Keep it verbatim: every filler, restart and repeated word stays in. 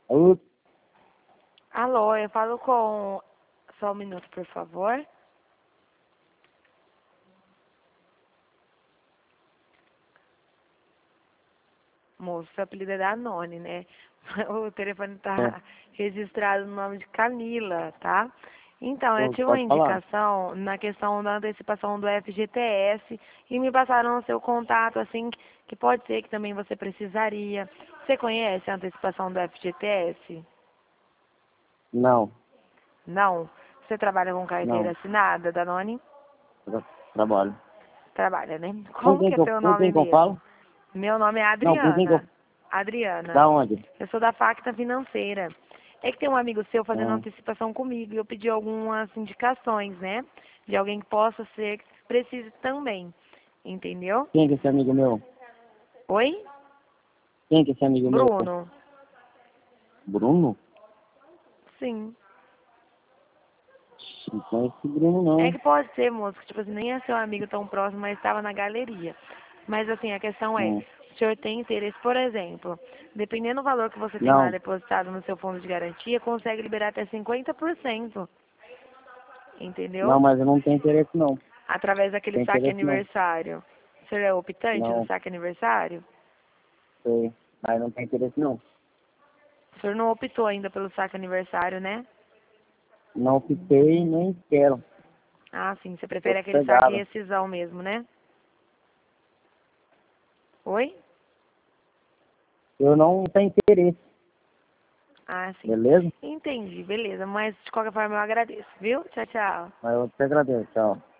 Alô? Alô, eu falo com... Só um minuto, por favor. Moço, seu apelido é Danone, né? O telefone tá É. registrado no nome de Camila, tá? Então, eu Pô, tive uma pode falar? indicação na questão da antecipação do F G T S e me passaram o seu contato, assim, que pode ser que também você precisaria. Você conhece a antecipação do F G T S? Não, Não? Você trabalha com carteira não. assinada, Danone? Tra trabalho. Trabalha, né? Com Como quem que é que eu, seu com nome quem que eu mesmo? falo? Meu nome é Não, com quem que eu... Adriana. Adriana. Da onde? Eu sou da Facta Financeira. É que tem um amigo seu fazendo Ah, antecipação comigo e eu pedi algumas indicações, né? De alguém que possa ser, que precise também. Entendeu? quem que é esse amigo meu? Oi? Quem que é esse amigo meu? Bruno? Bruno? Sim. Não conheço esse Bruno, É não. que pode ser, moço, que tipo assim, nem é seu amigo tão próximo, mas estava na galeria. Mas assim, a questão é, Hum. o senhor tem interesse, por exemplo, dependendo do valor que você tem lá Não, depositado no seu fundo de garantia, consegue liberar até cinquenta por cento, não, entendeu? mas eu não tenho interesse, não. Através daquele Tem saque interesse, não. aniversário. O senhor é optante do Não, saque aniversário? sei. Mas não tem interesse, não. O senhor não optou ainda pelo saque aniversário, né? Não fiquei nem quero. Ah, sim, você Tô prefere aquele saque sossegado. rescisão mesmo, né? Oi? Eu não tenho interesse, Ah, sim. beleza? Entendi, beleza. Mas de qualquer forma eu agradeço, viu? Tchau, tchau. Mas eu te agradeço, tchau.